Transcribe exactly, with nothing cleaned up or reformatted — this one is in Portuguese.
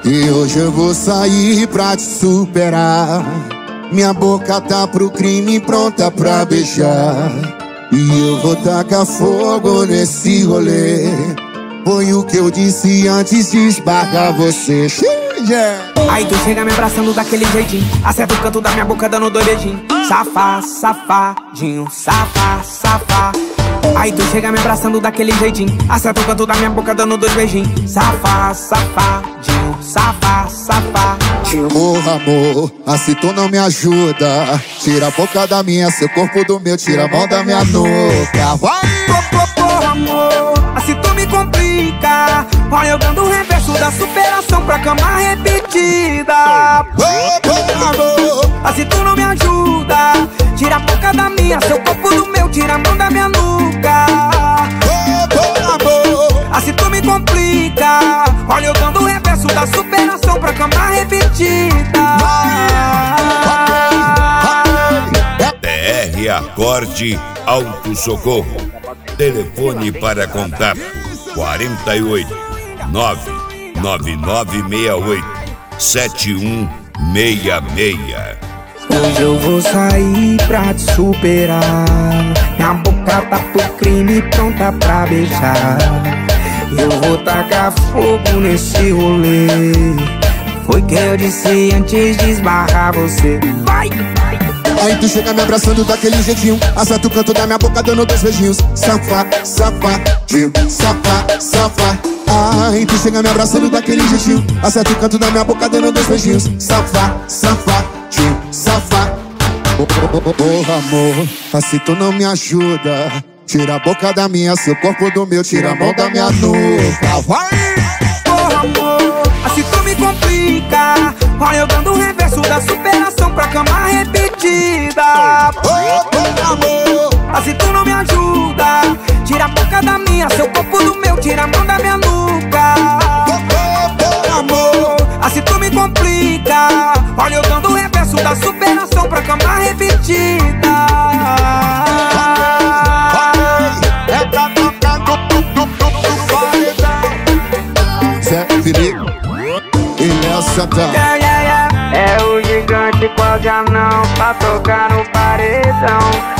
E hoje eu vou sair pra te superar. Minha boca tá pro crime, pronta pra beijar. E eu vou tacar fogo nesse rolê. Foi o que eu disse antes de esbarrar você. Yeah. Aí tu chega me abraçando daquele jeitinho, acerta o canto da minha boca dando dois beijinhos. Safá, safadinho, safá, safá. Aí tu chega me abraçando daquele jeitinho, acerta o canto da minha boca dando dois beijinhos. Safá, safadinho, safá, safadinho. Porra, amor, assim tu não me ajuda. Tira a boca da minha, seu corpo do meu, tira a mão da minha nuca. Vai! Porra, amor, assim tu me complica. Olha eu dando o reverso da superação pra cama repetida. Porra, amor, assim tu não me ajuda. Tira a boca da minha, seu corpo do meu, tira a mão da minha nuca. porra, amor, assim tu me complica. Olha eu dando o reverso da superação pra cama repetida. T R Acorde Auto Socorro. Telefone para contato quarenta e oito, nove nove nove seis oito, sete um seis seis. Hoje eu vou sair pra te superar. Minha boca tá pro crime, pronta pra beijar. Eu vou tacar fogo nesse rolê. Foi que eu disse antes de esbarrar você. Vai! aí tu chega me abraçando daquele jeitinho, acerta o canto da minha boca dando dois beijinhos. Safá, safadinho, safá, safá. Aí tu chega me abraçando daquele jeitinho, acerta o canto da minha boca dando dois beijinhos. Safá, safadinho, safá. Porra, amor, assim tu não me ajuda. Tira a boca da minha, seu corpo do meu, tira a mão da minha nuca. Vai! Porra, amor, assim tu me complica. Olha eu dando o reverso da superação pra cama repetida. Porra, amor, assim tu não me ajuda. Tira a boca da minha, seu corpo do meu, tira a mão da minha nuca. porra, amor, assim tu me complica. Olha eu dando o reverso da superação pra cama repetida. é pra tocar no Zé Felipe e Léo Santana. Yeah, yeah, yeah. É o gigante quase anão pra tocar no paredão.